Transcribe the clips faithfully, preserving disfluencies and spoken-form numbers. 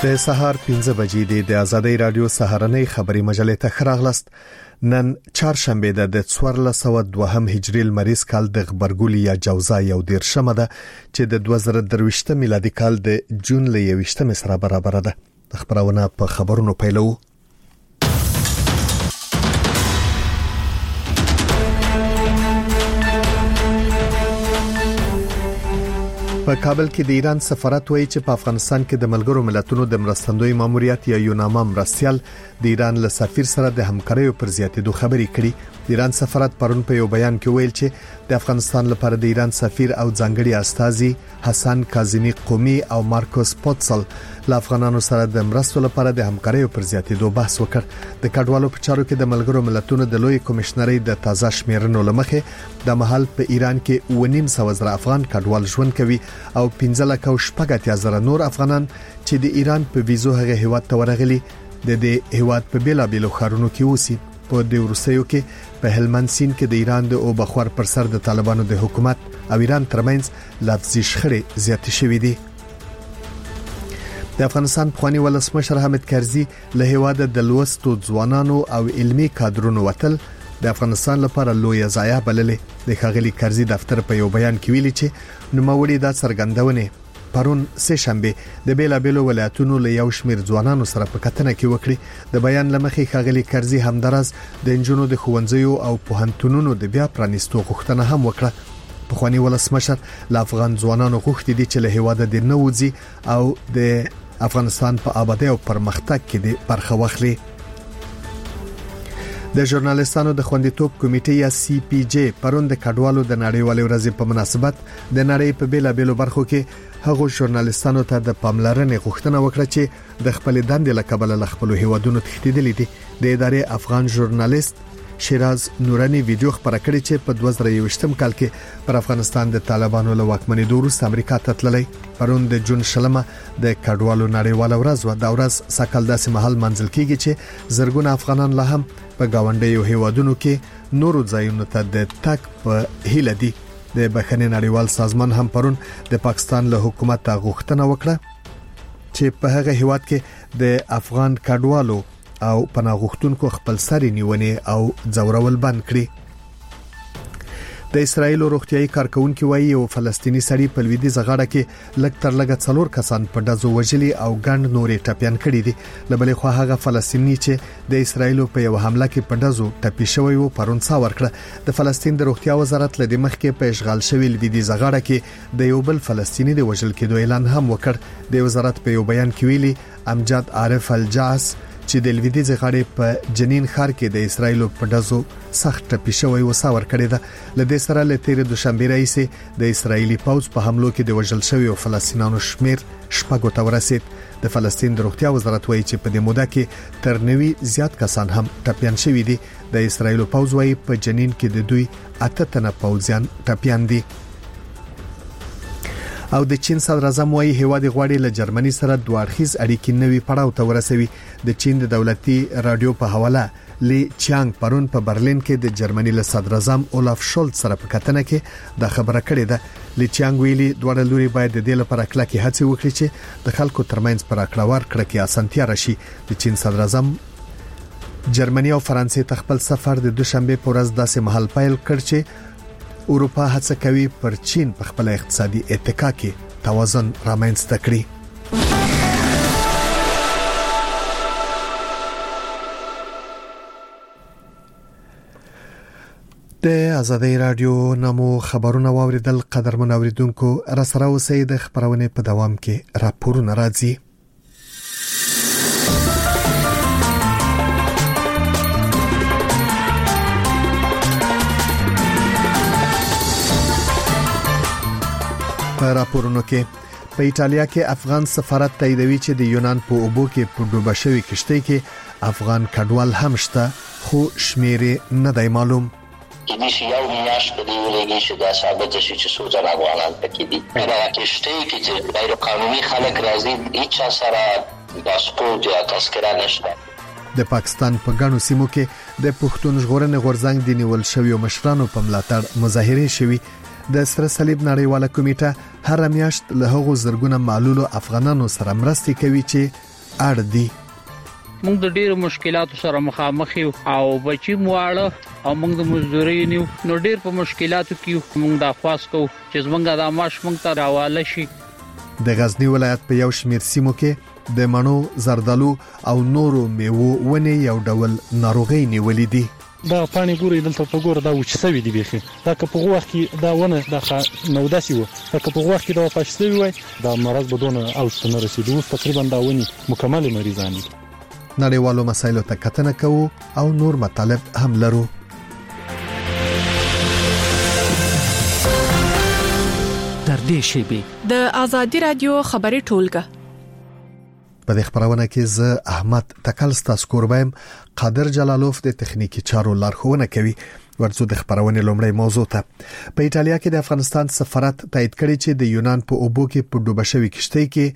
د سهار پنځه بجې د آزادۍ رادیو سهارنۍ خبري مجلې ته خراغلست. نن چهارشنبه ده د څوارلس سوه دوه هجری لمریز کال د غبرګولي یا جوزا یو دیرشمه ده چې د دوه زره درویشت میلادي کال د جون ل یویشتمه سره برابر ده. خبرونه په خبرونو پیلو. په کابل کې د ایران سفارت وایي چې په افغانستان کې د ملګرو ملتونو د مرستندوی ماموریت یا یوناما مرستيال د ایران له سفیر سره د همکارۍ پر زیاتېدو خبرې کړي. د ایران سفارت پرون په یو بیان کې ویل چې د افغانستان لپاره د ایران سفیر او ځانګړي استازي حسن کاظمی قومي او مارکوس پوتسل له افغانانو سره د مرستو لپاره د همکارۍ پر زیاتېدو بحث وکړ. د کډوالو په چارو کې د ملګرو ملتونو د لوی کمشنرۍ د تازه شمیرنو لمخې د محل په ایران کې اوه نیم سوه زره افغان کډوال ژوند کوي او پنځه لک او شپږ اتیا زره نور افغانان چې د ایران په ویزو هغه هیواد ته ورغلي د دې هیواد په بیلابیلو ښارونو کې اوسي. په د روسیو کې په هلمند سیند کې د ایران د او بخور پر سر د طالبانو د حکومت او ایران ترمنځ لفظي شخړې زیاتې شوې دي. د افغانستان پخوانی ولسمشر حامد کرزي له هیواد د لوستو ځوانانو او علمي کادرونو وتل د افغانستان لپاره لوی ضایعه بللې. د ښاغلي کرزي دفتر په یو بیان کې ویلي چې نوموړي دا څرګندونه پرون سه شنبه د بیلابیلو ولایتونو له یو شمیر ځوانانو سره په کتنه کې وکړي. د بیان لمخې ښاغلي کرزي همدارس د انجونو د خوندزیو او پوهنتونونو د بیا پرانیستو غوښتنه هم وکړه. پخوانی ولسمشر له افغان ځوانانو غوښتي دي چې له هیواده د نوځي او د افغانستان په آبادی او پرمختګ کې د برخه واخلي. د ژورنالیستانو د خوندیتوب کمیټې یا سی پی جی پرون د کډوالو د نړیوالې ورځې په مناسبت د نړۍ په بیلابیلو برخو کې هغو ژورنالیستانو ته د پاملرنې غوښتنه وکړه چې د خپل دندې له کبله له خپل هیوادونو تښتیدلي دي. د ادارې افغان ژورنالیست شیراز نورانی ویډیو خبره کړې چې په دوه زره یوویشتم کال کې پر افغانستان د طالبانو له واکمنۍ وروسته امریکا ته تللی. پرون د جون شلمه د کډوالو نړیواله ورځ و. د ورځ سکل داسې محل منځل کیږي چې زرګونه افغانان لا هم په گاونډیو هیوادونو کې نورو ځایونو ته د تک په هیله دي. د بخښنې نړیوال سازمان هم پرون د پاکستان له حکومت غوښتنه وکړه چې په هغه هیواد کې د افغان کډوالو او پناه غوښتونکو خپل سري نیونې او ځورول بند کړي. د اسرایل روغتيایي کارکونکو وایي یو فلسطینی سړی په لویدیځ غاړه کې لږ تر لږه څلور کسان په دزو وجلي او ګڼ نورې ټپيان کړي دي. لبلې خو هغه فلسطینی چې د اسرایل په یو حمله کې په دزو ټپي شوی و پرون څا ورکړه. د فلسطین د روغتیا وزارت له دمخ کې په اشغال شوی لویدیځ غاړه کې د یو بل فلسطینی د وژل کېدو اعلان هم وکړ. د وزارت په یو بیان کې ویلي امجد عارف الجاس چې د لویدیځ غاړې په جنین ښار کې د اسرایل په دزو سخت ټپي شوی و ساور کړی ده. لدې سره له تیر دوشنبه راځي د اسرایلی پوځ په حملو کې د وژل شوی او فلسطینیانو شمیر شپږو ته ورسید. د فلسطین د روغتیا وزارت وایي چې په دې موده کې تر نوي زیات کسان هم ټپيان شوي دي. د اسرایل پوځ وایي په جنین کې د دوی اته تنه پوځیان ټپيان دي. او د چین صدر اعظم وایي هیواد غواړي له جرمني سره دوه اړخیز اړیکې نوي پړاو ته ورسوي. د چین د دولتي رادیو په حواله لی چیانګ پرون په برلین کې د جرمني له صدر اعظم اولاف شولټ سره په کتنه کې د خبره کړې ده. لی چیانګ ویلي دوه لوري باید د دې لپاره کلکې هڅې وکړي چې د خلکو ترمنځ پر اکړور کړه کې اسانتیا راشي. د چین صدر اعظم جرمني او فرانسې ته خپل سفر د دوشنبه په ورځ داسې محل پیل کړ چې اروپا هڅه کوي پر چین په خپل اقتصادي اتکا کې توازن رامنځته کړي. د آزادۍ رادیو نامو خبرونه واوریدل. قدرمن اوریدونکو را سره اوسئ. د خبرونه په دوام کې راپورونه راځي. په راپورونو کې په ایتالیا کې افغان سفارت تاییدوي چې د یونان په اوبو کې په ډوبه شوی کشتۍ کې افغان کډوال هم شته خو شمیر نه دی معلوم. کېدې شي یو میاشت په دې ولګي چې دا ثابت شي چې څو ځله افغانان پکې دي. دا کشتۍ کې چې غیر قانوني خلک راځي هیڅ سره پاسپورت یا تذکره نشته. د پاکستان په ګڼو سیمو کې د پښتون ژغورنې غورځنګ د نیول شویو مشرانو په ملاتړ مظاهره شوي. د سره صلیب نړیواله کمیټه هر میاشت له هغو زرګونه معلولو افغانانو سره مرستې کوي چې اړ دي. موږ د ډېر مشکلاتو سره مخامخ یو او بچی مواړه او موږ د مزدوري نیو نو ډېر په مشکلاتو کې موږ د خواص کو چې موږ د معاش موږ ته راواله شي. د غزنی ولایت په یو شمیر سیمو کې د مڼو، زردالو او نورو میوو ونې یو ډول ناروغي نیولې دي. دا پانی ګوري دلته په ګور دا وچ سوي دی بيخي دا که په وخت کې دا ونه د نو داسي وو دا که په وخت کې دا پښتوي وای دا مرض بدون او ستنه رسیدو تقریبا دا ونی مکمل مریضان دي. نړیوالو مسایلو ته کتنه کوو او نور مطالب هم لرو. تر دې شیبې د آزادي رادیو خبري ټولګه په دې خبرونه کې زه احمد تکلستا سکوربایم قادر جلالوف د تخنیکی چارو لارښوونه کوي. ورڅو د خبرونه لومړی موضوع ته په ایتالیا کې د افغانستان سفارت تایید کړی چې د یونان په اوبو کې په ډوبه شوی کشتۍ کې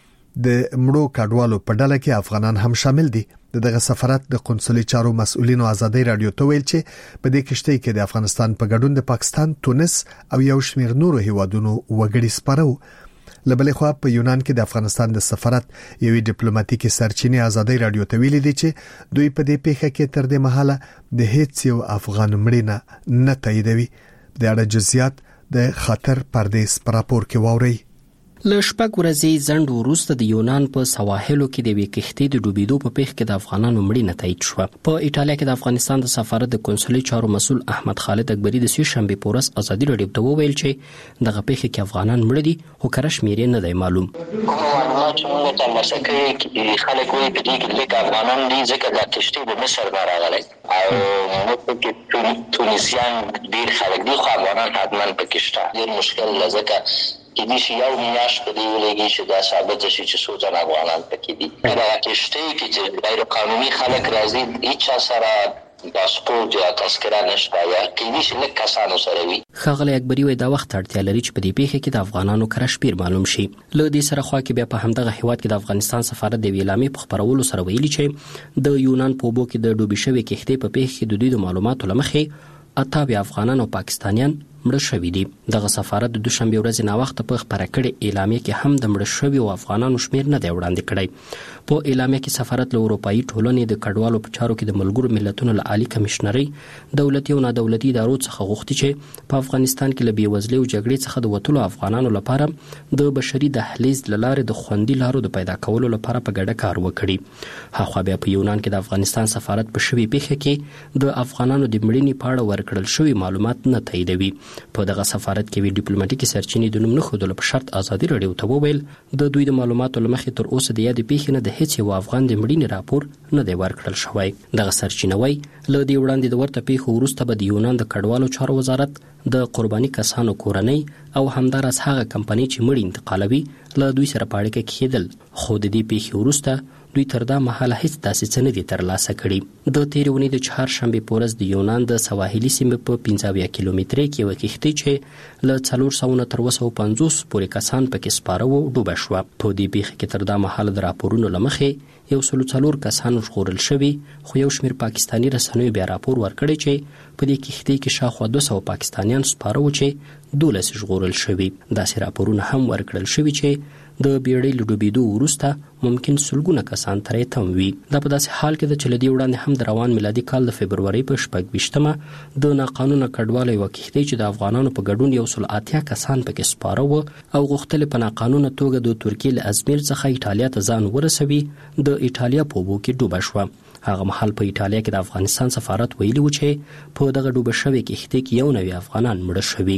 د مړو کډوالو په ډله کې افغانان هم شامل دي. دغه سفارت د قونسلي چارو مسؤلینو آزادۍ رادیو ته ویل چې په دې کشتۍ کې د افغانستان په ګډون د پاکستان، تونس او یو شمېر نورو هیوادونو وګړي سپارو. لبلې خو په یونان کې د افغانستان د سفارت یوې ډیپلوماټیکي سرچینې آزادۍ رادیو ته ویلي دي چې دوی په دې پیښه کې تر دې مهاله د هیڅ یو افغان مړینه نه تاییدوي. د اړه جزئیات د خطر پردیس پر راپور کې واوري. له شپږ ورځې ځنډ وروسته د یونان په سواحلو کې د وې کښتۍ د ډوبېدو په پیښ کې د افغانانو مړینه تایید شوه. په ایټالیا کې د افغانستان د سفارت د قونسلي چارو مسؤل احمد خالد اکبري د سې شنبه پورس ازادي رادیو ته وویل چې دغه پیښه کې افغانان مړ دي خو کره شمېر نه دی معلوم. معلومات موږ ته مسکه کې خلک وایي په دې کې لیک افغانان دي ځکه د کشتۍ د مصر نه راغلي او موږ کې تونسیان ډیر خلک دي خو افغانان حتما پکې شته. ډیر مشکل لږه کې دي چې یو میاش په دی ولګي چې دا ثابت شي چې څو ځله افغانان پکې دي. دا کشتۍ کې چې غیر قانوني خلک راځي هیڅ سره پاسپورت یا تذکره نشته یا کې دي چې لکه کسانو سره وي. ښاغلی اکبري وایي دا وخت اړتیا لري چې په دې پیښه کې د افغانانو کره شمېر معلوم شي. له دې سره خوا کې بیا په همدغه هیواد کې د افغانستان سفارت د اعلامیې په خپرولو سره ویلي چې د یونان په اوبو کې د ډوبې شوې کښتۍ په پیښه کې د دوی د معلوماتو له مخې اته افغانان او پاکستانیان مړه شوي دي. دغه سفارت د دوشنبه ورځې نه وخت په خبره کړې اعلامیه کې هم د مړه شوي او افغانانو شمیر نه دی وړاندې کړی. په اعلامیه کې سفارت له اروپאי ټولنې د کډوالو په چارو کې د ملګرو ملتونو له عالی کمشنرۍ دولتي او نادولتي ادارو څخه غوښتي چې په افغانستان کې له بېوزلۍ او جګړې څخه د وټولو افغانانو لپاره د بشري دهلیز لاره د خوندي لارو د پیدا کولو لپاره په ګډه کار وکړي. هغه بیا په یونان کې د افغانستان سفارت په شوی پیښه کې د افغانانو د مړینې په اړه ورکړل شوی معلومات نه تاییدوي. په دغه سفارت کې وی ډیپلوماټیکي سرچینې د نوم نه ښودلو په شرط ازادي رادیو ته وویل د دوی د معلوماتو لمخې تر اوسه د یادې پیښې نه د هیڅ یو افغان د مړینې راپور نه دی ورکړل شوی. دغه سرچینه وایي له دې وړاندې د ورته پیښو وروسته به د یونان د کډوالو چارو وزارت د قرباني کسانو کورنۍ او همداراز هغه کمپنۍ چې مړي انتقالوي له دوی سره په اړیکه کې کېدل. خو د دې پیښې وروسته دوی تر دا مهاله هیڅ داسې څه نه دي ترلاسه کړي. د تېرې اونۍ د چهارشنبې په ورځ د یونان د سواحلي سیمې په پنځه اویا کیلومترۍ کې یوه کښتۍ چې له څلور سوه نه تر اوه سوه پنځوس پورې کسان پکې سپاره وو ډوبه شوه. په دې پیښه کې تر دا مهاله د راپورونو له مخې یو سلو څلور کسان ژغورل شوي خو یو شمېر پاکستاني رسنیو بیا راپور ورکړی چې په دې کښتۍ کې شاوخوا دوه سوه پاکستانیان سپاره وو چې دولس ژغورل شوي. داسې راپورونه هم ورکړل شوي چې د بیړۍ له ډوبېدو وروسته ممکن سلګونه کسان ترې تم وي. دا په داسې حال کې ده چې له دې وړاندې هم د روان میلادي کال د فبرورۍ په شپږ ویشتمه د ناقانونه کډوالو یوه کښتۍ چې د افغانانو په ګډون یو سل اتیا کسان پکې سپاره وو او غوښتل په ناقانونه توګه د ترکیې له ازمیر څخه ایټالیا ته ځان ورسوي د ایټالیا په اوبو کې ډوبه شوه. هغه مهال په ایټالیا کې د افغانستان سفارت ویلي و چې په دغه ډوبه شوې کښتۍ کې یو نوي افغانان مړه شوي.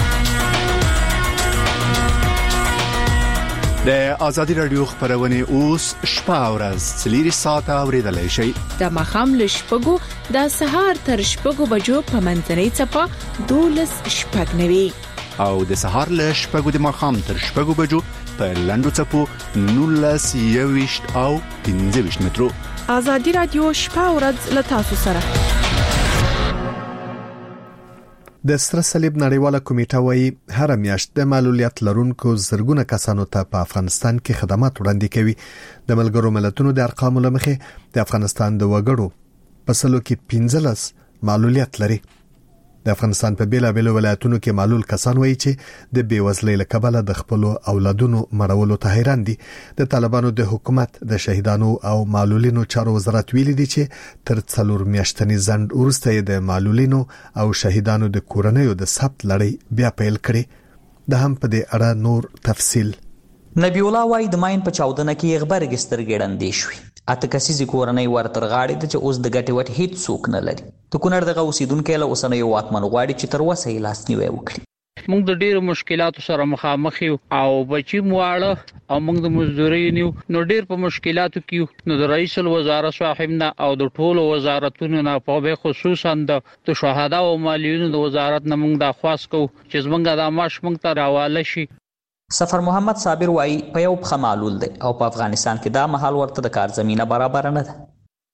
د آزادي رادیو خبرونه اوس شپه او ورځ څلور ساعته اوریدلای شئ. د مخام له شپږو د سهار تر شپږو بجو په منځنۍ څپه دولس شپږ نوي او د سهار له شپږو د مخام تر شپږو بجو په لنډو څپو نولس یويشت او پنځه ویشت مترو. آزادي رادیو شپه او ورځ له تاسو سره. د سره صلیب نړیواله کمیټه وايي هر میاشت د معلولیت لرونکو زرګونه کسانو ته په افغانستان کې خدمات وړاندې کوي. د ملګرو ملتونو د ارقامو لمخې د افغانستان د وګړو په سلو کې پنځلس معلولیت لري. د افغانستان په بیلابېلو ولایتونو کې معلول کسان وایي چې د بیوزلۍ له کبله د خپل اولادونو مړولو ته حیران دي. د طالبانو د حکومت د شهیدانو او معلولینو چارو وزارت ویلي دی چې تر څلور میاشتنی ځنډ وروسته د معلولینو او شهیدانو د کورنیو د ثبت لړۍ بیا پیل کړي. د هم په دې اړه نور تفصیل. نبی الله وای د ماین په چاودنه کې غبرګ سترګړندې شوې. اته کسیزي کورنۍ ورتر غاړي د چې اوس د ګټې وټ هیڅ څوک نه لري. د کونړ دغه اوسیدونکو له اوسنۍ واکمن غواړي چې تر اوسه یې لاسنیوي وکړي. موږ د ډیرو مشکلاتو سره مخامخ یو او بچی مواړه او موږ د مزدوري نیو نو ډیر په مشکلاتو کې نو د رئیس الوزرا صاحبنا او د ټولو وزارتونو نه په خصوصا د شهدا او مالیونو د وزارت نه موږ د خواست کو چې زمونږ د ماش موږ ته راواله شي. سفر محمد صابر وای په یو بخ معلول دی او په افغانستان کې دا محل ورته د کار زمينه برابر نه ده.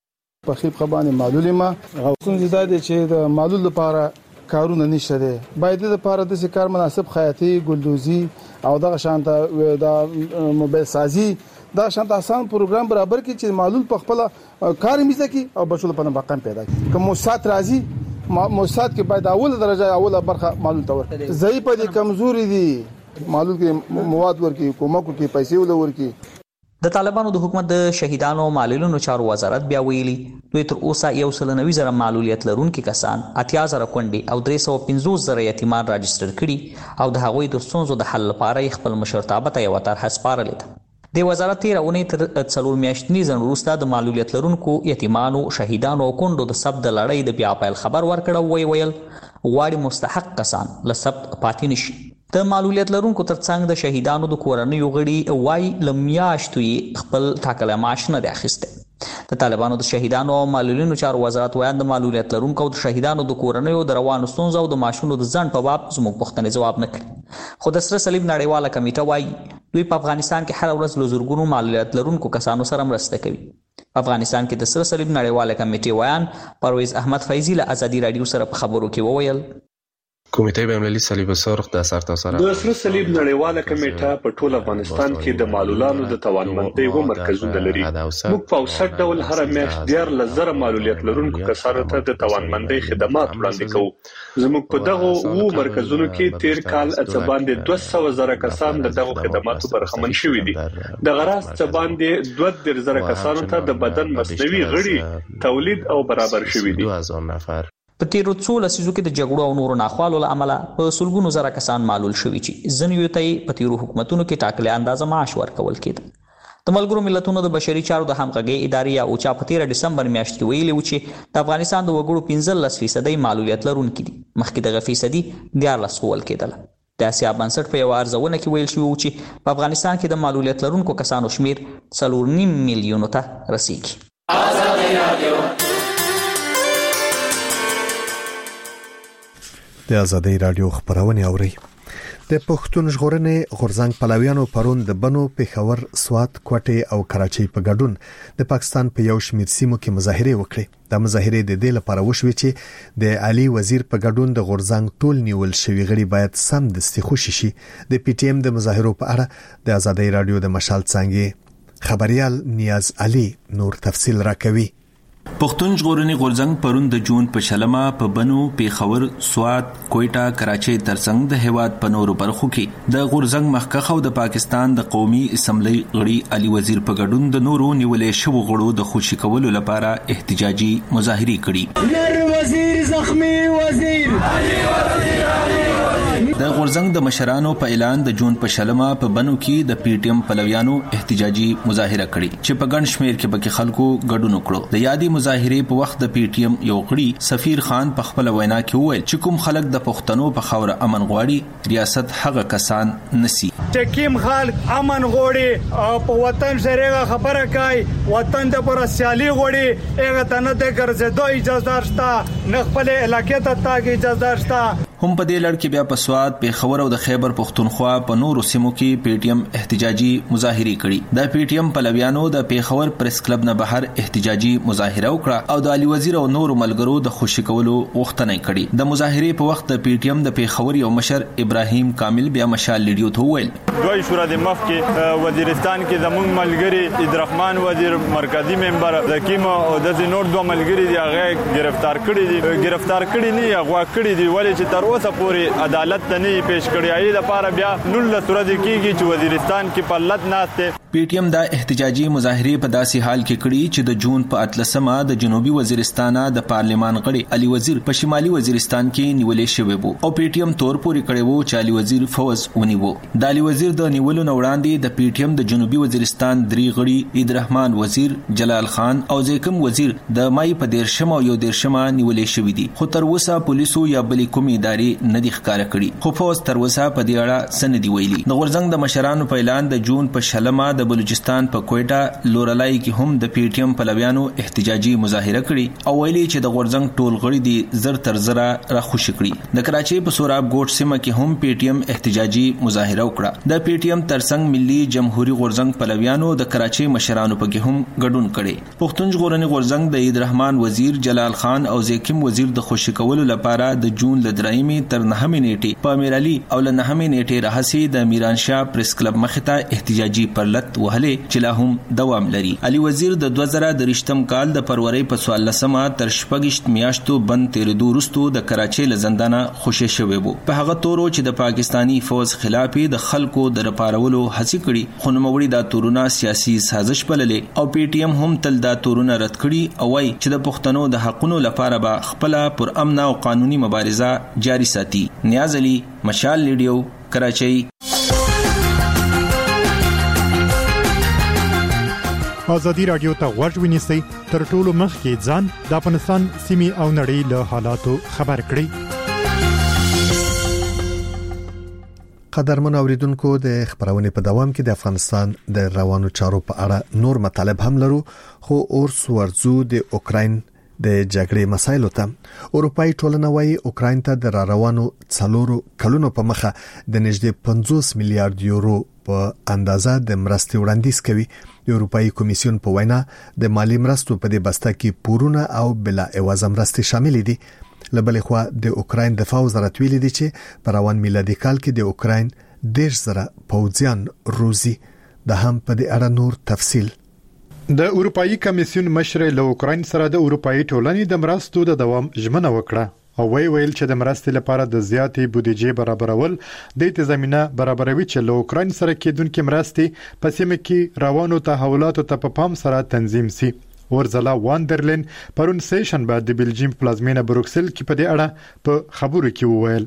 په خیب خبانه معلول ما غوښتل زیاده چې د معلول لپاره کارونه نشته دي. باید د لپاره د کار مناسب خیاطي ګلدوزي او دغه شانته د موبایل سازي دا شانته آسان پروګرام برابر کړي چې معلول په خپل کار میزه کې او بشول په مقام پیدا کړي. کوم سات راځي موساد کې باید اوله درجه اوله برخه معلول ته ورکړي. ضعیف دي کمزوري دي معلول کې مواد ورکی کومکو کې پیسې ول ورکی. د طالبانو د حکومت د شهیدانو او معلولینو چارو وزارت بیا ویلي دوی تر اوسه یو سل نوي زره معلولیت لرونکي کسان اتیا زره کونډې او درې سوه پنځوس زره یتیمان راجستر کړي او د هغوی د ستونزو د حل لپاره خپل مشرتابه ته یوه طرحه سپارلې ده. د وزارت تیره اونۍ تر څلور میاشتني ځنډ وروسته د معلولیت لرونکو یتیمانو شهیدانو او کونډو د ثبت د لړۍ د بیا پیل خبر ورکړ او ویل غواړي مستحق کسان له ثبت پاتې نشي. د معلولیت لرونکو ترڅنګ د شهیدانو د کورنیو غړي وای لمیاشتو خپل ټاکل معاش نه دی اخیسته. د طالبانو د شهیدانو او معلولینو چارو وزارت وایي د معلولیت لرونکو د شهیدانو د کورنیو د روانو ستونزو او د معاشونو د ځنډ په باب زموږ پوښتنې جواب نه کړي. خو د سره صلیب نړیواله کمیټه وایي دوی په افغانستان کې هر ورځ له زرګونو معلولیت لرونکو کسانو سره مرسته کوي. په افغانستان کې د سره صلیب نړیواله کمیټې ویان پرویز احمد فیضی له ازادي رادیو سره په خبرو کې وویل کمیټه بین‌المللي صلیب السرخ د سرتاسره د سره صلیب نړیواله کمیټه په ټول افغانستان کې د معلولانو د توانمندۍ و مرکزونه لري. موږ په اوسط ډول هر میاشت ډیر لزر معلولیت لرونکو کسانو ته د توانمندۍ خدمات وړاندې کوو. زموږ په دغه وو مرکزونو کې تیر کال څه باندې دوه سوه زره کسان د دغه خدماتو برخمن شوي دي. د غراس څه باندې دوه دېرش زره کسانو ته د بدن مصنوعي غړي تولید او برابر شوي دي. په تیرو څو لسیزو کې د جګړو او نورو ناخوالو له امله په سلګونو زره کسان معلول شوي چې ځینو ته په تیرو حکومتونو کې ټاکلې اندازه معاش ورکول کېده. د ملګرو ملتونو د بشري چارو د همغږۍ ادارې یا اوچا په تیره ډسمبر میاشت کې ویلي و چې د افغانستان د وګړو پنځلس فیصدۍ معلولیت لرونکي دي. مخکې دغه فیصدي دیارلس ښوول کېدله. د اسیا بنسټ په یوه ارزونه کې ویل شوي و چې په افغانستان کې د معلولیت لرونکو کسانو شمیر څلور نیم میلیونو ته رسیږي. د ازادي رادیو خبرونه اوري. د پښتون ژغورنې غورځنګ پلویانو پرون د بنو پیښور سوات کوټې او کراچۍ په ګډون د پاکستان په یو شمېر سیمو کې مظاهره وکړې. د مظاهره د دې لپاره وشوي چې د علي وزیر په ګډون د غورځنګ ټول نیول شوی غړي باید سم دستي خوشي شي. د پی ټی ایم د مظاهرو په اړه د ازادي رادیو د مشال څنګه خبريال نیاز علي نور تفصیل راکوي. پښتون ژغورنې غورځنګ پرون د جون په شلمه په بنو پیښور سوات کوټه کراچۍ ترڅنګ د هیواد په نورو برخو کې د غورځنګ مخکخ او د پاکستان د قومي اسمبلی غړي علي وزیر په ګډون د نورو نیولې شوو غړو د خوشي کولو لپاره احتجاجي مظاهرې کړي. نر وزیر زخمی وزیر علي وزیر علي د غورځنګ د مشرانو په اعلان د جون په شلمه په بنو کې د پی ټی ایم پلویانو احتجاجي مظاهره کړي چې په ګڼ شمیر کې پکې خلکو ګډون وکړو. د یادي مظاهره په وخت د پی ټی ایم یو غړي سفیر خان په خپل وینا کې وویل چې کوم خلک د پښتنو په خاور امن غواړي ریاست هغه کسان نسی. چې کوم خلک امن غواړي او په وطن سره خبره کوي وطن د پر سیالي غواړي هغه ته نه د ګرځېدو اجازه شته نه خپل علاقې ته تاګ اجازه شته. هم په دې لړ کې بیا په سواد، پیښور او د خیبر پښتونخوا په نورو سیمو کې پی ټی ایم احتجاجي مظاهرې کړي. د پی ټی ایم پلویانو د پیښور پریس کلب نه بهر احتجاجي مظاهره وکړه او د علي وزیر او نورو ملګرو د خوشی کولو غوښتنه کړې. د مظاهرې په وخت د پی ټی ایم د پیښور یو مشر ابراهیم کامل بیا مشال لیډیو ته وویل: دوی شورا د مخ کې وزیرستان کې زموږ ملګری عبدالرحمن وزیر مرکزی ممبر د کیمو او د نور دوه ملګری دی هغه گرفتار کړي دي گرفتار کړي نه هغه کړي دي ولې چې تر اوسه پورې عدالت ته نه پیش کړي. ای د لپاره بیا نولس ورځې کېږي چې وزیرستان کې پلت ناشته. پی ټی ایم د احتجاجي مظاهرې په داسې حال کې کړي چې د جون په اتلسمه د جنوبي وزیرستان د پارلمان غړي علي وزیر په شمالي وزیرستان کې نیولې شوی وو او پی ټی ایم تور پورې کړي وو چې علي وزیر فوز ونیوو. د علي وزیر د نیولو نه وړاندې د پی ټی ایم د جنوبي وزیرستان درې غړي عبدالرحمن وزیر، جلال خان او زیکم وزیر د مای په دیرشم او یو دیرشم نیولې شوی دي، خو تر اوسه پولیسو یا بلې کومې ادارې نه دي ښکاره کړي. خو فوز تر اوسه په دې اړه څه نه دي ویلي. د غورځنګ د مشرانو په اعلان د جون په شلمه د بلوچستان په کوټه لورلای کې هم د پی ټی ایم پلویانو احتجاجي مظاهره کړي او ویلي چې د غورځنګ ټول غړي دي زر تر زره را خوشی کړي. د کراچۍ په سوراب ګوټ سیمه کې هم پی ټی ایم احتجاجي مظاهره وکړه. د پی ټی ایم ترڅنګ ملي جمهوریت غورځنګ پلویانو د کراچۍ مشرانو په کې هم ګډون کړي. پښتون ژغورنې غورځنګ د عبدالرحمن وزیر، جلال خان او زیکم وزیر د خوشی کولو لپاره د جون ل درایمې تر نهمې نیټې په امیر علي او ل نهمې نیټې راهسي د میران شاه پریس کلب مخته احتجاجي پرلط وهلې چې لا هم دوام لري. علي وزیر د دوه زره درشتم کال د فروری په څوارلسمه تر شپږشت میاشتو بند تیرېدو وروسته د کراچۍ له زندانه خوشی شوی وو. په هغه تورو چې د پاکستانی فوج خلاف د خلکو د رپارولو هڅې کړي، خو نوموړي دا تورونه سیاسي سازش بللې او پی ټی ایم هم تل دا تورونه رد کړي او وايي چې د پښتنو د حقونو لپاره به خپل پر امن او قانوني مبارزه جاری ساتي. نیاز علي، مشال لیډیو، کراچۍ. ازادي رادیو ته غوږ ونیسئ، تر ټولو مخکې ځان د افغانستان سیمې او نړۍ له حالاتو خبر کړئ. قدرمن اوریدونکو، د خبرونې په دوام کې د افغانستان د روانو چارو په اړه نور مطالب هم لرو، خو اورس ورزو د اوکراین د جګړې مسایلو ته. اروپאי ټولنه وايي اوکراین ته د روانو څلورو کلونو په مخه د نږدې پنځوس میلیارډ یورو په اندازه د مرستې وړاندیز کوي. د اروپאי کمیسیون په وینا د مالی مرستو په دې بسته کې پورونه او بلا عوض مرستې شامل دي. لبلې خو د اوکراین دفاع وزارت ویلي دی چې په روان میلادي کال کې د اوکراین ډېر زره پوځیان روزي. د هم په دې اړه نور تفصیل. د اروپאי کمیسیون مشر له اوکراین سره د اروپאי ټولنې د مرستو د دوام ژمنه وکړه او وی ویل چې د مرستې لپاره د زیاتې بودیجې برابرول د تضمینه برابروي چې له اوکراین سره کېدونکو مرستې په سیمه کې روانو تحولاتو ته په پام سره تنظیم سي. ورزلا واندرلین پرون سیشن بعد د بلجیم پلازمینه بروکسل کې په دې اړه په خبرو کې وویل: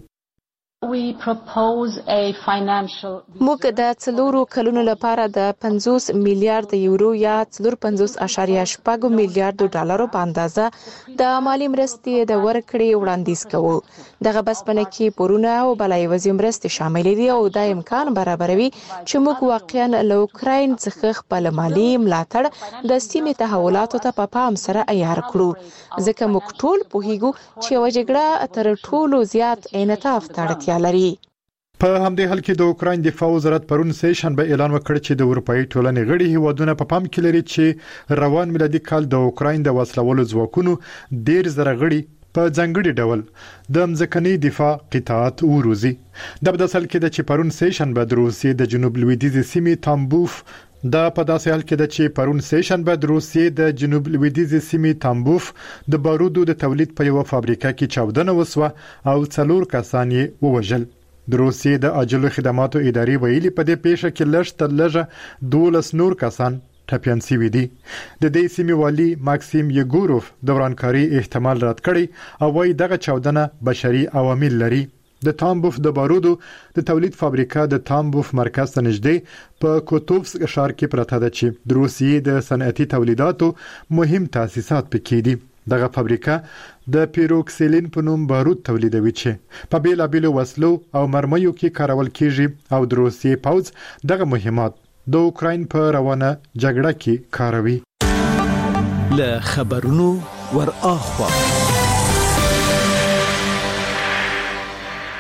موږ د څلورو کلونو لپاره د پنځوس میلیارډ یورو یا څلور پنځوس اعشاریه شپږ میلیارډ ډالرو په اندازه د مالی مرستې د ورکړې وړاندیز کوو. دغه بسپنه کې پورونه او بلای وزیم مرستې شامل دي او دا امکان برابروي چې موږ واقعا له اوکراین څخه خپل مالی ملاتړ د سیمې تحولاتو ته په پام سره عیار کړو، ځکه موږ ټول پوهیږو چې یو جګړه تر ټولو زیات انعطاف ته اړتیا لري. په همدې حال کې د اوکراین دفاع وزارت پرون سیشن به اعلان وکړ چې د اروپאי ټولنې غړي هیوادونه په پام کې لري چې روان میلادي کال د اوکراین د وسلوالو ځواکونو ډیر زره غړي په ځانګړي ډول د مځکني دفاع قطاعت وروزي. د بداسل کې د چې پرون سیشن به د روسیې د جنوب لویدیځ سیمې تامبوف دا په داسې حال کې د چې پرون سیشن به د روسیې د جنوب لویدیځ سیمې تامبوف د بارودو د تولید په یو فابریکه کې چاودنه وسوه او څلور کسان یې ووژل. د روسیې د عاجله خدماتو ادارې ویلي په دې پیښه کې لږ تر لږه دولس نور کسان ټپیان شوي دي. د دې سیمې والي ماکسیم یګوروف د ورانکاري احتمال رد کړي او وايي دغه چاودنه بشري عوامل لري. د تامبوف د بارودو د تولید فابریکه د تامبوف مرکز ته نږدې په کوتوفسک ښار کې پرته ده چې د روسیې د صنعتي تولیداتو مهم تاسیسات پکې دي. دغه فابریکه د پیروکسیلین په نوم بارود تولیدوي چې په بیلابیلو وسلو او مرمیو کې کارول کیږي او د روسیې پوځ دغه مهمات د اوکراین په روانه جګړه کې کاروي. له خبرونو ور اخوا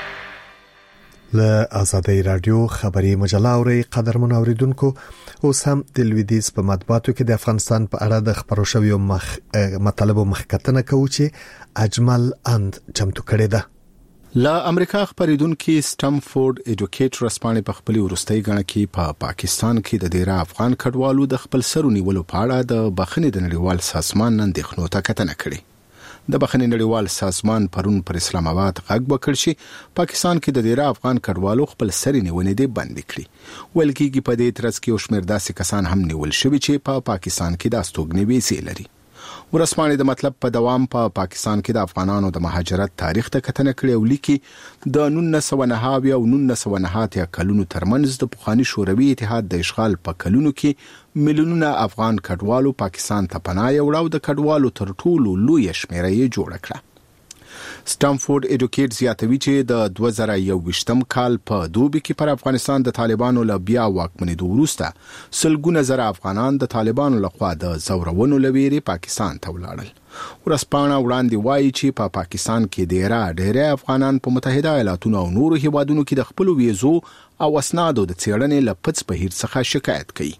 له آزادۍ رادیو خبري مجله اوري قدرمن اوریدونکو اوس هم د لویدیز په مطبوعاتو کې د افغانستان په اړه د خبرو شویو مخ مطالبه مخکتنه کوي چې اجمل اند چمتو کړی ده. لا امریکا خبریدونکو سټامفورد ایجوکیټر رسپانې په خپل ورستۍ غړ کې په پا پاکستان کې د ډیره افغان کډوالو د خپل سرونی ولو په اړه د بخښنې د نړیوال سازمان نن د خنو ته کتنه کړې. د بخښنې نړیوال سازمان پرون پر اسلام آباد غږ وکړ چې پاکستان کې د ډیره افغان کډوالو خپل سرونی ونې دي بند کړي. ولکېږي په دې ترڅ کې شمیر داسې کسان هم نیول شوي چې په پا پاکستان کې د استوګنې ویزې لري. ورسپانې د مطلب په دوام په پا پاکستان کې د افغانانو د مهاجرت تاریخ ته کتنه کړې او لیکي د نولس سوه نهه او نولس سوه نهه اتیا کلونو ترمنځ د پخوانی شوروي اتحاد د اشغال په کلونو کې میلیونونه افغان کډوالو پاکستان ته پناه یوړو د کډوالو تر ټولو لوی شمیره یې جوړ کړه. سټامفورد ایجوکیټ زیاتوي چې د دوه زره یو ویشتم کال په دوبي کې پر افغانستان د طالبانو له بیا واکمنېدو وروسته سلګونه زره افغانان د طالبانو لخوا د زورونو لويري پاکستان ته ولاړل. ورسپانه وړاندې وایي چې په پا پاکستان کې ډیره ډیره افغانان په متحده ایالاتونو او نورو هیوادونو کې د خپل ویزو او اسنادو د څېړنې لپاره په هیر څخه شکایت کوي.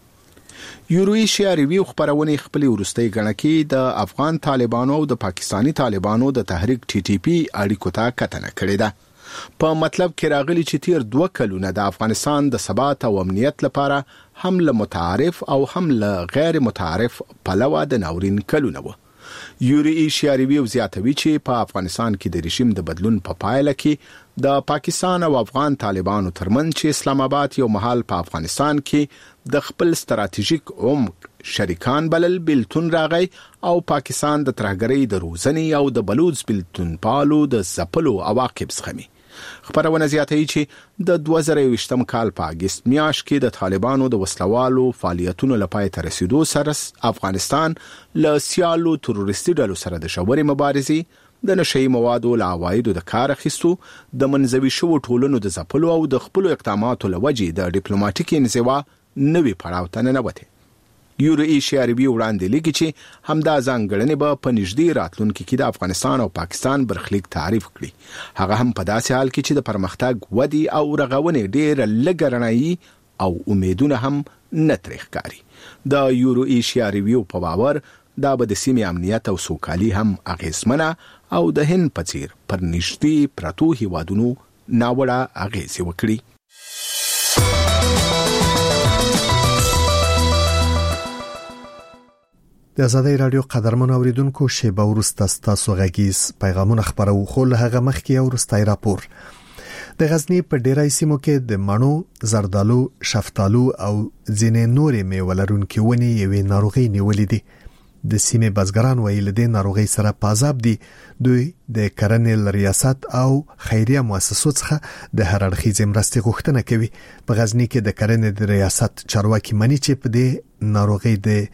یورویشیا ریویو خبرونه خپل ورستۍ غړ کې د افغان طالبانو او د پاکستانی طالبانو د تحریک ټي ټي پی اړیکو ته کتنه کړې ده. په مطلب کې راغلي چې تیر دوه کلونه د افغانستان د ثبات او امنیت لپاره هم له متعارف او هم له غیر متعارف پلوه د ناورین کلونه و. یورویشیا ریویو زیاتوي چې په افغانستان کې د رژیم د بدلون په پایله کې د پاکستان او افغان طالبانو ترمنځ چې اسلام آباد یو محل په افغانستان کې د خپل ستراتیژیک عمق شریکان بلل بلتون راغی او پاکستان د ترهګرۍ د روزنې او د بلوچ بلتون پالو د زپلو عواقب څخه خبرونه زیاتوي چې د دوه زره یوویشتم کال په اگست میاشت کې د طالبانو د وسلوالو فعالیتونو لپاره تر رسیدو سره افغانستان له سیالو تروریستي ډلو سره د شاوري مبارزې د نشئی موادو له عوایدو د کار اخیستو د منځوي شو ټولنو د زپلو او د خپل اقداماتو لوجې د ډیپلوماټیک انزوا نوې پړاو ته ننوته. یورویشیا ریویو وړاندې لیکي چې همدا ځانګړنې به په نږدې راتلونکي کې د افغانستان او پاکستان برخلیک تعریف کړي. هغه هم په داسې حال کې چې د پرمختګ ودی او رغونې ډېر لږ رڼایي او امیدونه هم نه ترې ښکاري. د یورویشیا ریویو په باور دا به د سیمې امنیت او سوکالي هم اغیزمنه او د هند په څیر پر نږدې پرتو هیوادونو ناوړه اغیزې وکړي. د آزادۍ رادیو قدرمن اوریدونکو شیبه ورسته ستاسو غږیز پیغامونه خبرو خو له هغه مخکې او ورستای راپور. د غزنی په ډیرای سیمو کې د مڼو، زردالو، شفتالو او ځینې نورې میوه لرونکي ونې یوې ناروغي نیولې دي. د سیمې بزګران ویل د ناروغي سره پازاب دي. دوی د کرنې ریاست او خیریه مؤسسو څخه د هر اړخیزې مرستې غوښتنه کوي. په غزنی کې د کرنې د ریاست چارواکي مني چې په دې ناروغي د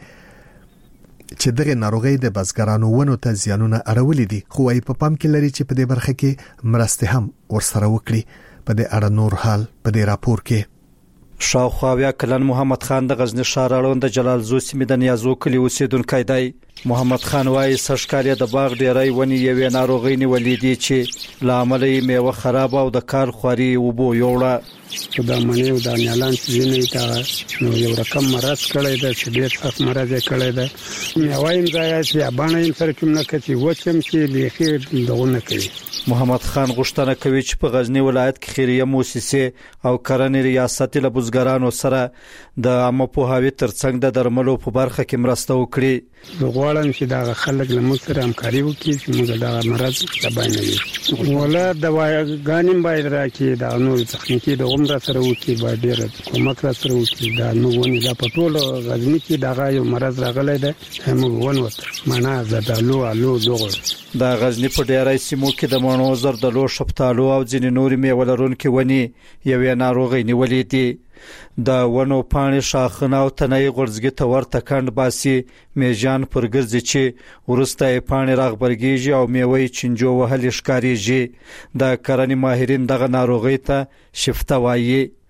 چې دغه ناروغي د بزګرانو ونو ته زیانونه اړولې دي، خو وايي په پام کې لري چې په دې برخه کې مرسته هم ورسره وکړي. په دې اړه نور حال په دې راپور کې. شاوخوا بیا کلن محمد خان د غزنی ښار اړوند د جلال زو سیمې د نیازو کلی اوسیدونکی دی. محمد خان وايي سشکاریا د باغ ډیرای ونی یوې ناروغي نیولې دي چې لامل یې میوه خراب او د کال خوري وبو یوړه. دا منی او د نیالان چې نه نو یو رقم مرز کړی دا چې ډیر سخت مرز کړی دا میوایم ځای چې باندې سره کوم نه کوي وچم چې بيخي دغونه کوي. محمد خان غوښتنه کوي چې په غزنی ولایت کې خیریه مؤسسې او کرنې ریاست له بزګرانو سره د عامه پوهاوي ترڅنګ د درملو په برخه کې مرسته وکړي. غواړم چې دا خلک له موږ سره همکاري وکړي چې موږ دا مرز تباینوي. ولا دواګانې باید راکړي دا نور تخنیکی د عمر سره وکړي باید ډیر کومک را سره وکړي. دا نو ونی دا په ټول غزنی کې دا یو مرز راغلی دی موږ ونوته معنا زدالو الو دغه د غزنی په ډیرای سیمو کې د مڼو، زردالو، شفتالو او ځینې نورې میوه لرونکي ونې یوې ناروغي نیولې دي. د ونو پاڼې، شاخونه او تنې غورځګي ته ورته کند باسي، میجان پر ګرځي چې ورسته یې پاڼې راغبرګيږي او میوه چنجو وهل ښکاریږي. د کرنې ماهرین دغه ناروغي ته شفته وایي.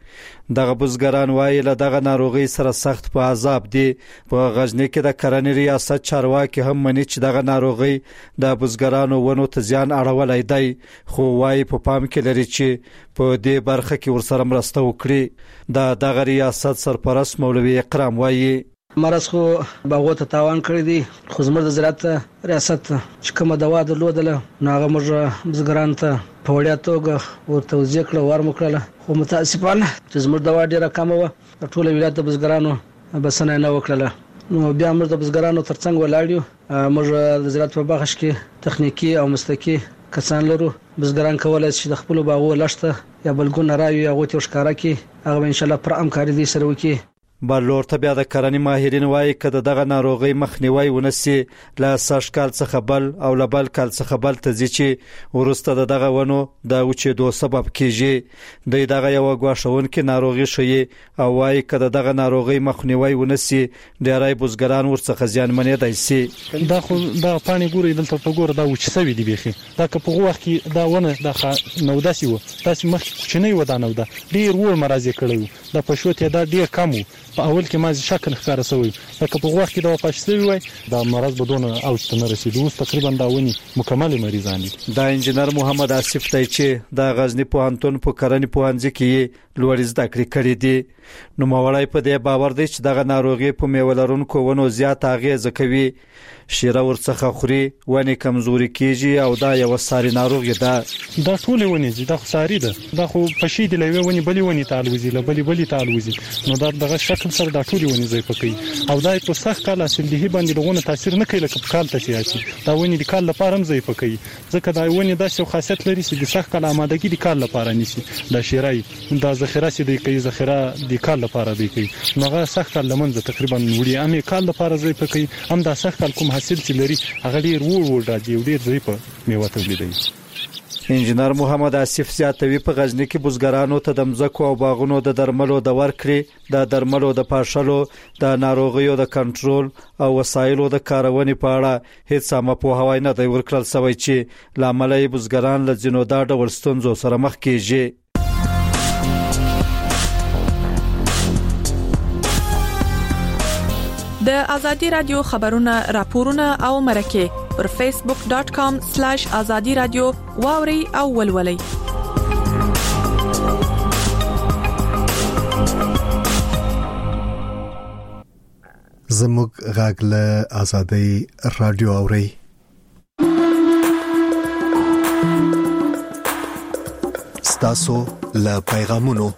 دغه بزګران وایي له دغه ناروغي سره سخت په عذاب دي. په غزنی کې د کرنې ریاست چارواکي هم مني چې دغه ناروغي د بزګرانو ونو ته زیان اړولای دی، خو وایي په پام کې لري چې په دې برخه کې ورسره مرسته وکړي. د دغه ریاست سرپرست مولوي اکرام وایي مرض خو باغو ته تاوان کړی دی، خو زموږ د زراعت ریاست چې کومه دوا درلودله نو هغه موږ بزګرانو ته په وړیا توګه ورته توضیح کړه، ورمکړله، خو متاسفانه چې زموږ دوا ډیره کمه وه، د ټول ولایت د بزګرانو بسنه نه وکړله. نو بیا موږ د بزګرانو ترڅنګ ولاړ یو. موږ د زراعت په بخش کې تخنیکی او مسلکی کسان لرو. بزګران کولای شي د خپل باغو لښته یا بلګونه راوي هغه ته ښکارا کی، هغه ان شاء الله پر همکاري دي سره وکړي. بلور ته بیا د کرنې ماهرین وایي که د دغه ناروغي مخنیوي ونسي له سږ کال څخه بل او له بل کال څخه بل ته ځي چې وروسته د دغه ونو د وچېدو سبب کیږي. دوی دغه یو ګواښونکې ناروغي ښیي او وایي که د دغه ناروغي مخنیوي ونسي ډیری بزګران ورڅخه زیانمنېدای شي. دا خو دا پاڼې ګوري دلته په ګوره دا وچ سوي دي بیخي، دا که په وخت کې دا ونه د نو داسې و تاسو مخ کوچنی و دا نو دا ډیر ور مرز کړو، د پښو ته دا ډیر کم و. په اول کې ما شکل ښکار شوی لکه په وخت کې دا پښتوي وای دا مرض بدون اوج ته نه رسیدو، اوس تقریبا دا ونی مکمل مریضان دي. دا انجنیر محمد آصف دی چې د غزنی پوهنتون په کرنې پوهنځي کې لوړ زده کړې کړې دي. نو مولای په دې باور دی چې دغه ناروغي په میولرونکو ونو زیات اغیز کوي، شیره ورڅخه خوري، ونی کمزوري کیږي او دا یو ساري ناروغي ده. دا ټول ونی دي، دا خو ساري ده، دا خو پشي دی لوي ونی بلی ونی تعالوزي له بلی بلی تعالوزي. نو دا دغه شکل سره دا ټول ونی زی پکې او دا په سخت کال اصلي باندې دغه تاثیر نه کوي لکه کال ته سیاسي. دا ونی د کال لپاره هم زی پکې، ځکه دا ونی داسې خاصیت لري چې د سخت کال آمادګي د کال لپاره نيسي. دا شیرای دا ذخیره سي د کوي ذخیره د کال لپاره دی کوي، نو هغه سخت کال لمنځه تقریبا وړي امي کال لپاره زی پکې. هم دا سخت کال کوم حاصل چې لري هغه ډیر وړ وړ راځي، ډیر زی په میوه تولیدوي. انجنیر محمد آصف زیاتوي په غزنی کې بزګرانو ته د مځکو او باغونو د درملو د ورکړې، د درملو د پاشلو، د ناروغیو د کنټرول او وسایلو د کارونې په اړه هیڅ سم پوهاوی نه دی ورکړل شوی چې لامل یې بزګران له ځینو دا ډول ستونزو سره مخ کیږي. د ازادي رادیو خبرونه راپورونه او مرکه پر فیسبوک ډاٹ کام سلیش ازادي رادیو واوري او ولولي. زموږ غږ له ازادي رادیو اوري. ستاسو له پیغامونو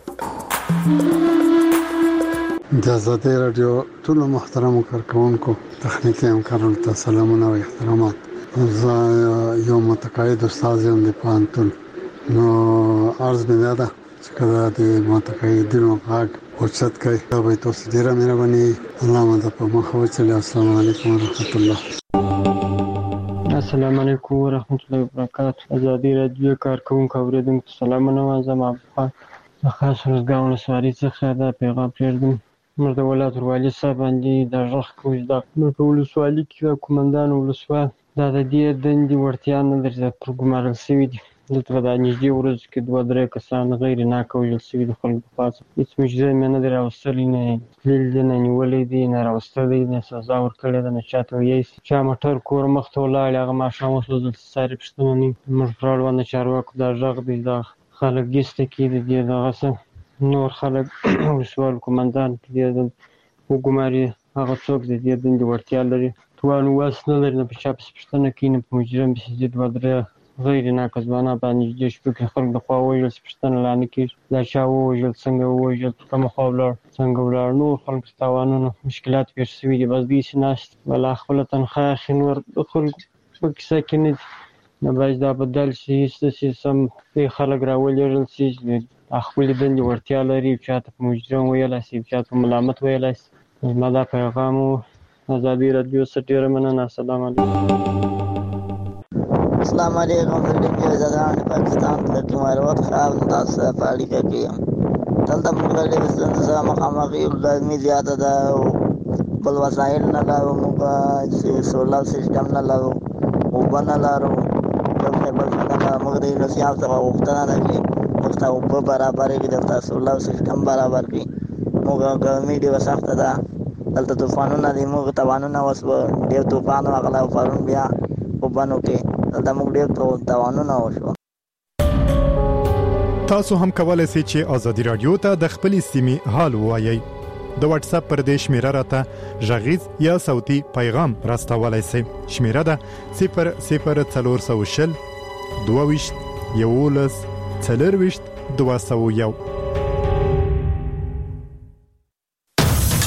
د ازادي رادیو ټول محترم کارکونکو تخنیکی همکارانو ته سلامونه او احترامات. زه یو متقاعد استاد یم د پوهنتون، نو عرض مې ده چې کله د متقاعدینو غږ اوچت کوي دا به تاسو ډیره مهرباني الله مده په مخ وچلي. السلام علیکم ورحمت الله. السلام علیکم ورحمت الله وبرکاته. ازادي رادیو کارکونکو اوریدونکو سلامونه، زما په خاص روزګاونه سواری څخه دا پیغام پرېږدم. موږ د ولایت ولي صاحب باندې د ژغ کوی دا موږ په ولسوالۍ کې کومندان ولسوال دا د دې دندې وړتیا نه لري چې ګمارل شوي دي. دلته د نږدې ورځو کې دوه درې کسان غیر ناکه وژل شوي د خلکو په خاص هیڅ معجزه مې نه دی راوستلی، نه تللي دي، نه نیولی دی، نه راوستلی، نه سزا ورکړې ده، نه چاته ویلی شي. چا موټر کور مخ ته ولاړې هغه ماښام وسوځل شي، ساري پوښتنه نه وي. موږ په اړوند چارواکو دا غږ دی، دا خلک ګیسته کې د دې دغه څه نور خلک ولسوال کومندان دې وګماري هغه څوک د دې دندې وړتیا لري، توان واس نه لري، نه په چا پسې پوښتنه کوي، نه په مجرم پسې ځي. دوه درې غیر ناکه ځوانان باندې نږدې شپږ کې خلک د خوا ووژل شي، پوښتنه لا نه کېږي دا چا ووژل، څنګه ووژل، په کومه خوا ولاړ، څنګه ولاړ. نور خلکو ته تاوانونه مشکلات پېښ شوي دي، بس داسې ناست ولا خپله تنخوا اخلي، نور د خلکو په کیسه کې نه دي. نه باید دا بدل شي، هېڅ داسې سم دې خلک راولېږل شي چې خپلې دندې وړتیا لري، چاته په مجرم ویلی شي، چاته ملامت ویلی شي. زما دا پیغام و. ازادي رادیو څخه ډېره مننه. السلام علیکم. السلام علیکم. زه ازادان د پاکستان د کومروت خراب تاسو په اړیکه کې یم. دلته موږ د ډېرې ستونزې سره مخامخ یو، ګرمي زیاته ده او بل وسایل نه لرو، موږ سولر سیسټم نه لرو، اوبه نه لرو، یو څه بل څه نه لرو. موږ د یونیسیان څخه غوښتنه ده چې موږ وخت او په برابر کې د تاسو لو سیستم برابر کړي موږ ګرمي ډیره سخته ده دلته طوفانونه دي موږ توانونه وسو ډیر طوفان واغله پرون بیا په بانو کې دلته موږ ډیر توانونه وشو. تاسو هم کولای شئ چې ازادي رادیو ته د خپل سیمې حال وایي. د واتس اپ پر دې شمیره راته ژغیز یا صوتي پیغام راستولای شئ. شمیره ده صفر صفر څلور سوه شل دوه ویشت یولس څلور ویشت دوه سوه یو.